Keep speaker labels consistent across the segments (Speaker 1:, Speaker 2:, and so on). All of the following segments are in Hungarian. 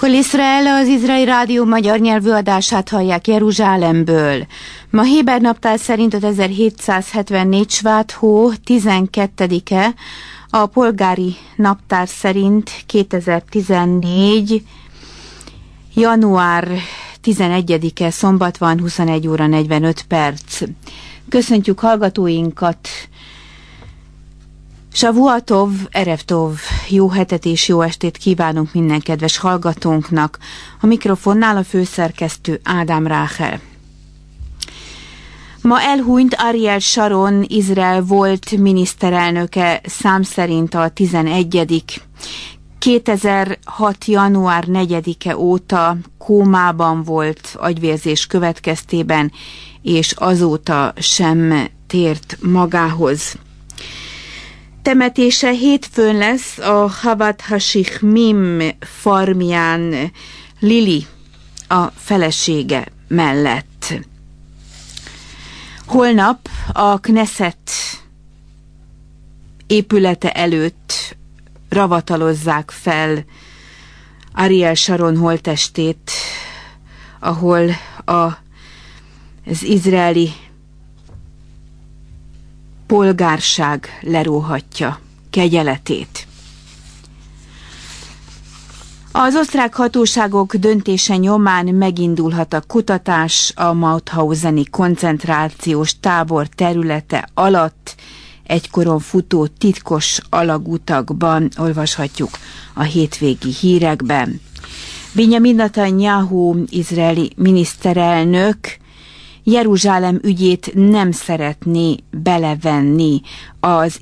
Speaker 1: Kol Israel, az Izraeli Rádió magyar nyelvű adását hallják Jeruzsálemből. Ma Héber naptár szerint 5774 Svát hó 12-e, a polgári naptár szerint 2014 január 11-e szombat van, 21 óra 45 perc. Köszöntjük hallgatóinkat! Shavuatov, Erev Tov, jó hetet és jó estét kívánunk minden kedves hallgatónknak. A mikrofonnál a főszerkesztő Ádám Ráhel. Ma elhunyt Ariel Sharon, Izrael volt miniszterelnöke, szám szerint a 11. 2006. január 4-e óta kómában volt agyvérzés következtében, és azóta sem tért magához. Temetése hétfőn lesz a Havat Hasichmim farmján Lili, a felesége mellett. Holnap a Knesset épülete előtt ravatalozzák fel Ariel Sharon holttestét, ahol az izraeli polgárság leróhatja kegyeletét. Az osztrák hatóságok döntése nyomán megindulhat a kutatás a Mauthauseni koncentrációs tábor területe alatt egykoron futó titkos alagutakban, olvashatjuk a hétvégi hírekben. Binyamin Netanyahu, izraeli miniszterelnök Jeruzsálem ügyét nem szeretné belevenni az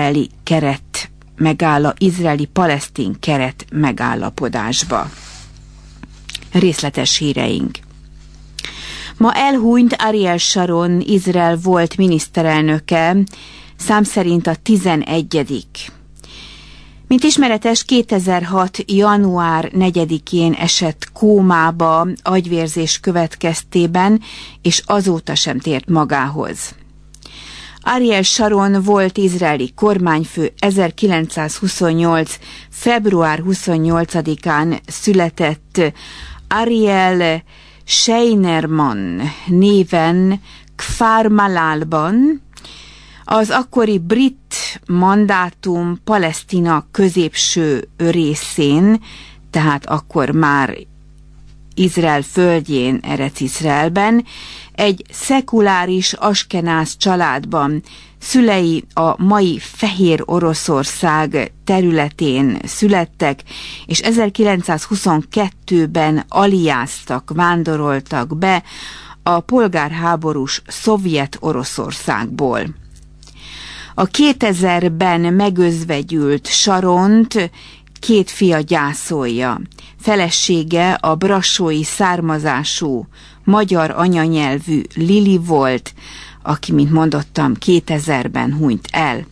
Speaker 1: izraeli-palesztin keret megállapodásba. Részletes híreink. Ma elhunyt Ariel Sharon, Izrael volt miniszterelnöke, szám szerint a 11. Mint ismeretes, 2006. január 4-én esett kómába agyvérzés következtében, és azóta sem tért magához. Ariel Sharon volt izraeli kormányfő, 1928. február 28-án született Ariel Scheinerman néven Kfar Malalban, az akkori brit mandátum Palesztina középső részén, tehát akkor már Izrael földjén, Erec Izraelben, egy szekuláris askenáz családban, szülei a mai Fehér Oroszország területén születtek, és 1922-ben aliáztak, vándoroltak be a polgárháborús szovjet Oroszországból. A 2000-ben megözvegyült Sharont két fia gyászolja. Felesége a brassói származású, magyar anyanyelvű Lili volt, aki, mint mondottam, 2000-ben hunyt el.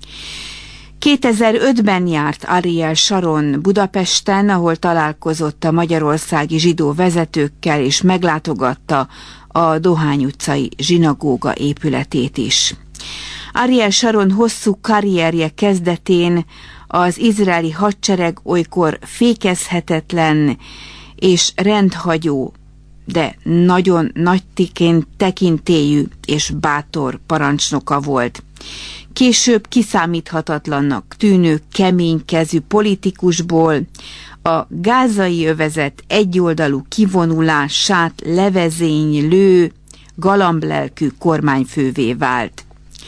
Speaker 1: 2005-ben járt Ariel Sharon Budapesten, ahol találkozott a magyarországi zsidó vezetőkkel, és meglátogatta a Dohány utcai zsinagóga épületét is. Ariel Sharon hosszú karrierje kezdetén az izraeli hadsereg olykor fékezhetetlen és rendhagyó, de nagyon nagy tekintélyű és bátor parancsnoka volt. Később kiszámíthatatlannak tűnő keménykezű politikusból a gázai övezet egyoldalú kivonulását levezénylő galamblelkű kormányfővé vált.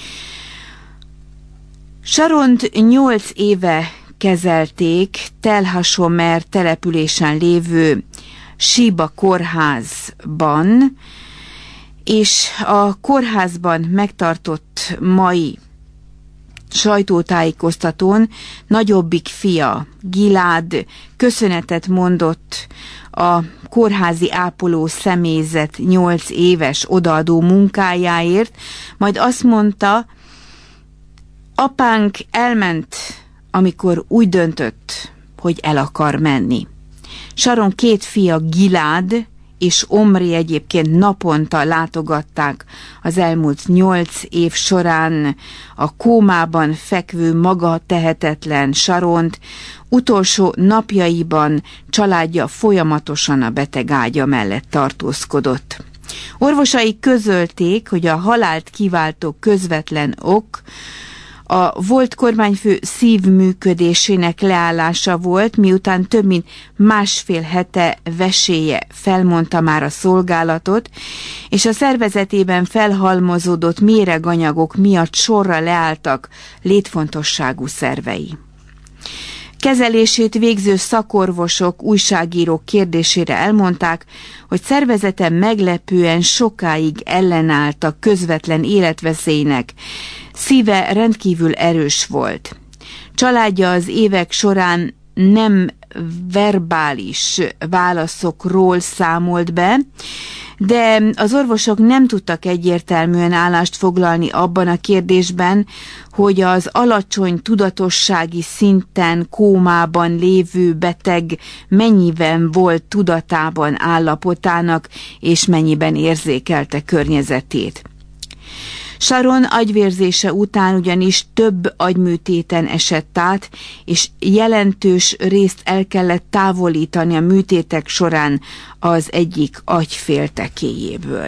Speaker 1: Sharont 8 éve kezelték Tel HaShomer településen lévő Síba kórházban, és a kórházban megtartott mai sajtótájékoztatón nagyobbik fia, Gilad, köszönetet mondott a kórházi ápoló személyzet 8 éves odaadó munkájáért, majd azt mondta, apánk elment, amikor úgy döntött, hogy el akar menni. Sharon két fia, Gilad és Omri egyébként naponta látogatták az elmúlt 8 év során a kómában fekvő magatehetetlen Saront. Utolsó napjaiban családja folyamatosan a beteg ágya mellett tartózkodott. Orvosai közölték, hogy a halált kiváltó közvetlen ok a volt kormányfő szívműködésének leállása volt, miután több mint másfél hete veséje felmondta már a szolgálatot, és a szervezetében felhalmozódott méreganyagok miatt sorra leálltak létfontosságú szervei. Kezelését végző szakorvosok újságírók kérdésére elmondták, hogy szervezete meglepően sokáig ellenállt a közvetlen életveszélynek, szíve rendkívül erős volt. Családja az évek során nem verbális válaszokról számolt be, de az orvosok nem tudtak egyértelműen állást foglalni abban a kérdésben, hogy az alacsony tudatossági szinten kómában lévő beteg mennyiben volt tudatában állapotának, és mennyiben érzékelte környezetét. Sharon agyvérzése után ugyanis több agyműtéten esett át, és jelentős részt el kellett távolítani a műtétek során az egyik agyféltekéjéből.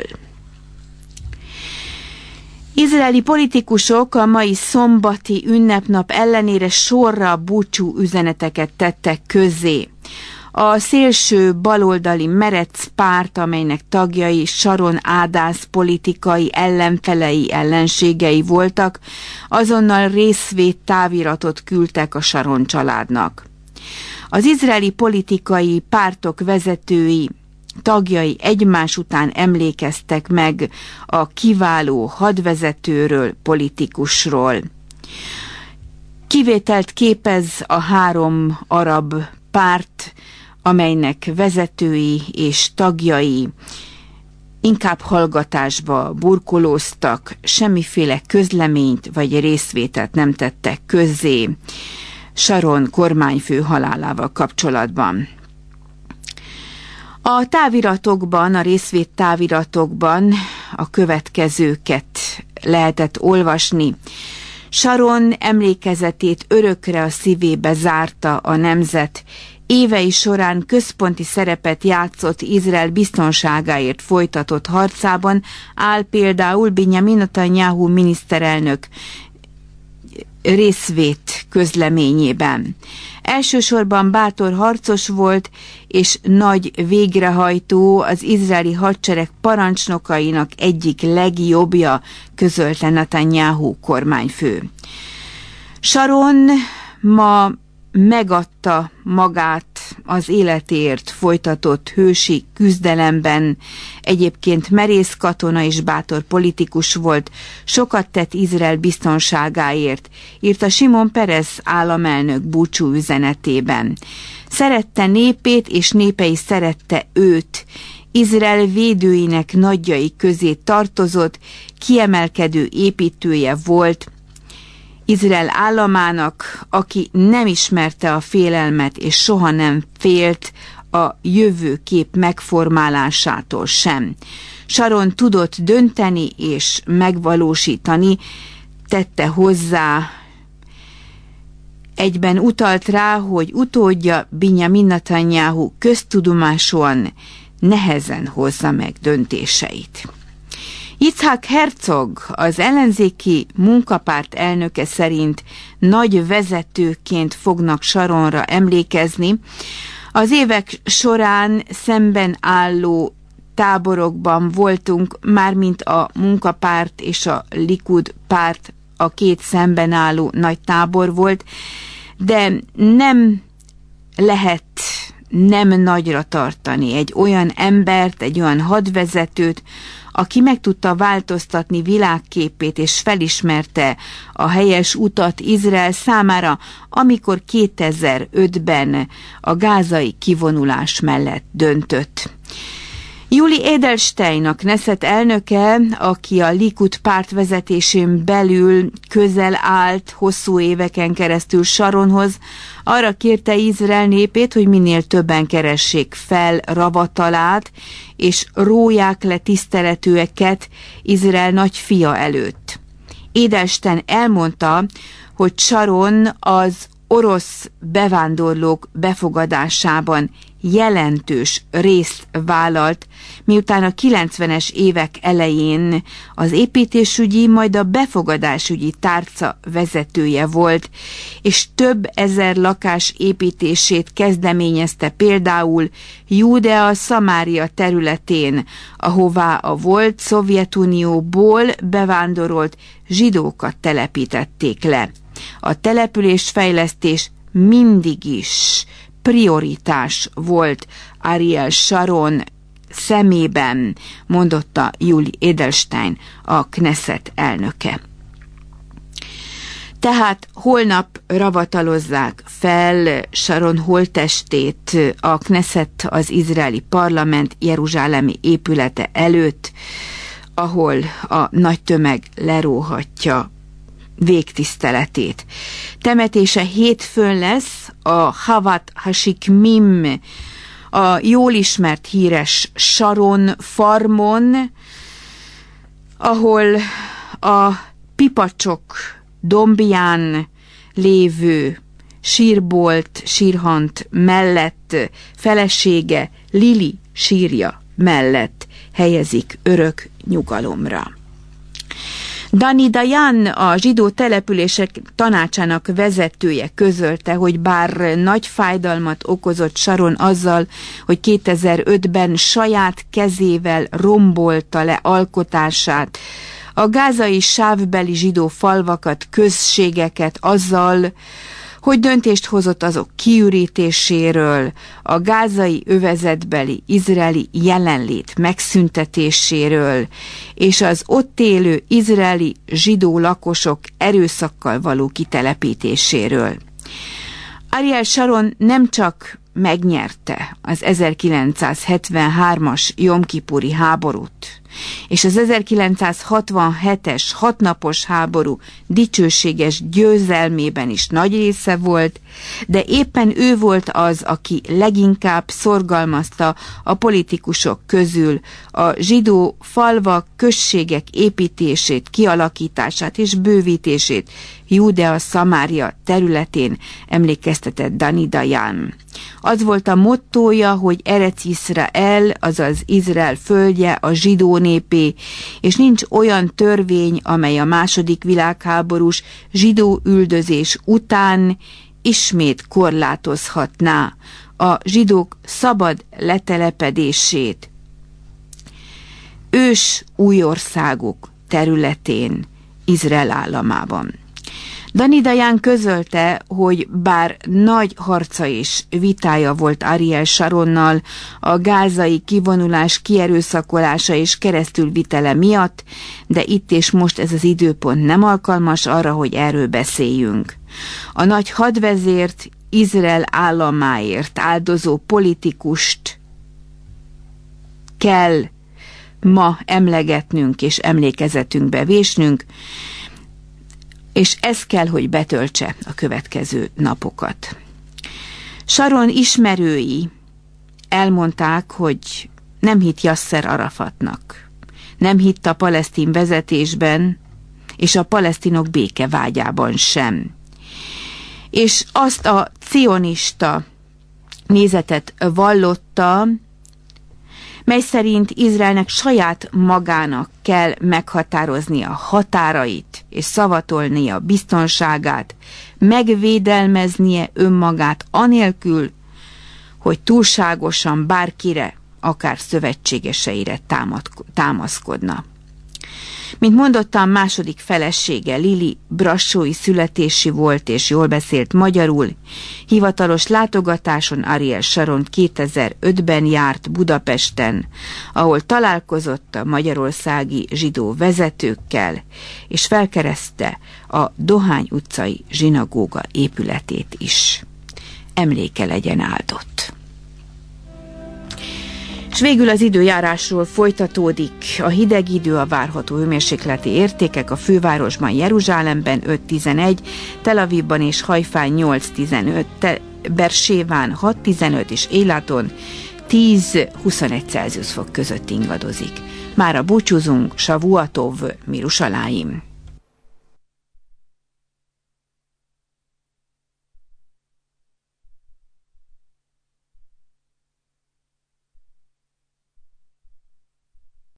Speaker 1: Izraeli politikusok a mai szombati ünnepnap ellenére sorra búcsú üzeneteket tettek közzé. A szélső baloldali Meretz párt, amelynek tagjai Sharon Ádász politikai ellenfelei, ellenségei voltak, azonnal részvét táviratot küldtek a Sharon családnak. Az izraeli politikai pártok vezetői, tagjai egymás után emlékeztek meg a kiváló hadvezetőről, politikusról. Kivételt képez a 3 arab párt, amelynek vezetői és tagjai inkább hallgatásba burkolóztak, semmiféle közleményt vagy részvételt nem tettek közzé Sharon kormányfő halálával kapcsolatban. A táviratokban, a részvét táviratokban a következőket lehetett olvasni. Sharon emlékezetét örökre a szívébe zárta a nemzet. Évei során központi szerepet játszott Izrael biztonságáért folytatott harcában, áll például Benjamin Netanyahu miniszterelnök részvét közleményében. Elsősorban bátor harcos volt, és nagy végrehajtó, az izraeli hadsereg parancsnokainak egyik legjobbja, közölte Netanyahu kormányfő. Sharon ma megadta magát az életért folytatott hősi küzdelemben, egyébként merész katona és bátor politikus volt, sokat tett Izrael biztonságáért, írta Simon Peres államelnök búcsú üzenetében. Szerette népét, és népei szerette őt. Izrael védőinek nagyjai közé tartozott, kiemelkedő építője volt Izrael államának, aki nem ismerte a félelmet, és soha nem félt a jövőkép megformálásától sem. Sharon tudott dönteni és megvalósítani, tette hozzá, egyben utalt rá, hogy utódja Benjamin Netanyahu köztudomásúan nehezen hozza meg döntéseit. Yitzhak Herzog, az ellenzéki munkapárt elnöke szerint nagy vezetőként fognak Sharonra emlékezni. Az évek során szemben álló táborokban voltunk, mármint a munkapárt és a Likud párt a két szemben álló nagy tábor volt, de nem lehet nem nagyra tartani egy olyan embert, egy olyan hadvezetőt, aki meg tudta változtatni világképét és felismerte a helyes utat Izrael számára, amikor 2005-ben a gázai kivonulás mellett döntött. Yuli Edelstein, a Knesset elnöke, aki a Likud párt vezetésén belül közel állt hosszú éveken keresztül Sharonhoz, arra kérte Izrael népét, hogy minél többen keressék fel ravatalát, és róják le tiszteletűeket Izrael nagyfia előtt. Edelstein elmondta, hogy Sharon az orosz bevándorlók befogadásában jelentős részt vállalt, miután a 90-es évek elején az építésügyi, majd a befogadásügyi tárca vezetője volt, és több ezer lakás építését kezdeményezte például Júdea-Szamária területén, ahová a volt Szovjetunióból bevándorolt zsidókat telepítették le. A településfejlesztés mindig is prioritás volt Ariel Sharon szemében, mondotta Yuli Edelstein, a Knesset elnöke. Tehát holnap ravatalozzák fel Sharon holttestét a Knesset, az izraeli parlament jeruzsálemi épülete előtt, ahol a nagy tömeg leróhatja végtiszteletét. Temetése hétfőn lesz a Havat Hashikmim, a jól ismert híres Sharon farmon, ahol a Pipacsok dombján lévő sírbolt, sírhant mellett, felesége Lili sírja mellett helyezik örök nyugalomra. Dani Dayan, a zsidó települések tanácsának vezetője közölte, hogy bár nagy fájdalmat okozott Sharon azzal, hogy 2005-ben saját kezével rombolta le alkotását, a gázai sávbeli zsidó falvakat, községeket azzal, hogy döntést hozott azok kiürítéséről, a gázai övezetbeli izraeli jelenlét megszüntetéséről, és az ott élő izraeli zsidó lakosok erőszakkal való kitelepítéséről. Ariel Sharon nem csak megnyerte az 1973-as Jom-Kipuri háborút, és az 1967-es hatnapos háború dicsőséges győzelmében is nagy része volt, de éppen ő volt az, aki leginkább szorgalmazta a politikusok közül a zsidó falvak, községek építését, kialakítását és bővítését Júdea-Szamária területén, emlékeztetett Dani Dayan. Az volt a mottója, hogy Erec Iszrael, azaz Izrael földje, a zsidó népé, és nincs olyan törvény, amely a II. Világháborús zsidó üldözés után ismét korlátozhatná a zsidók szabad letelepedését ős új országok területén, Izrael államában. Dani Dayan közölte, hogy bár nagy harca és vitája volt Ariel Sharonnal a gázai kivonulás kierőszakolása és keresztülvitele miatt, de itt és most ez az időpont nem alkalmas arra, hogy erről beszéljünk. A nagy hadvezért, Izrael államáért áldozó politikust kell ma emlegetnünk és emlékezetünkbe vésnünk, és ez kell, hogy betöltse a következő napokat. Sharon ismerői elmondták, hogy nem hitt Yasser Arafatnak, nem hitt a palesztin vezetésben, és a palesztinok békevágyában sem. És azt a cionista nézetet vallotta, mely szerint Izraelnek saját magának kell meghatároznia határait és szavatolnia biztonságát, megvédelmeznie önmagát anélkül, hogy túlságosan bárkire, akár szövetségeseire támaszkodna. Mint mondottam, második felesége Lili brassói születési volt és jól beszélt magyarul. Hivatalos látogatáson Ariel Sharon 2005-ben járt Budapesten, ahol találkozott a magyarországi zsidó vezetőkkel, és felkereszte a Dohány utcai zsinagóga épületét is. Emléke legyen áldott. És végül az időjárásról folytatódik. A hideg idő, a várható hőmérsékleti értékek a fővárosban, Jeruzsálemben 5-11, Tel Avivban és Hajfán 8-15, Berséván 6-15 és Élaton 10-21 Celsius fok között ingadozik. Mára búcsúzunk, Savuatov, Mirushalayim.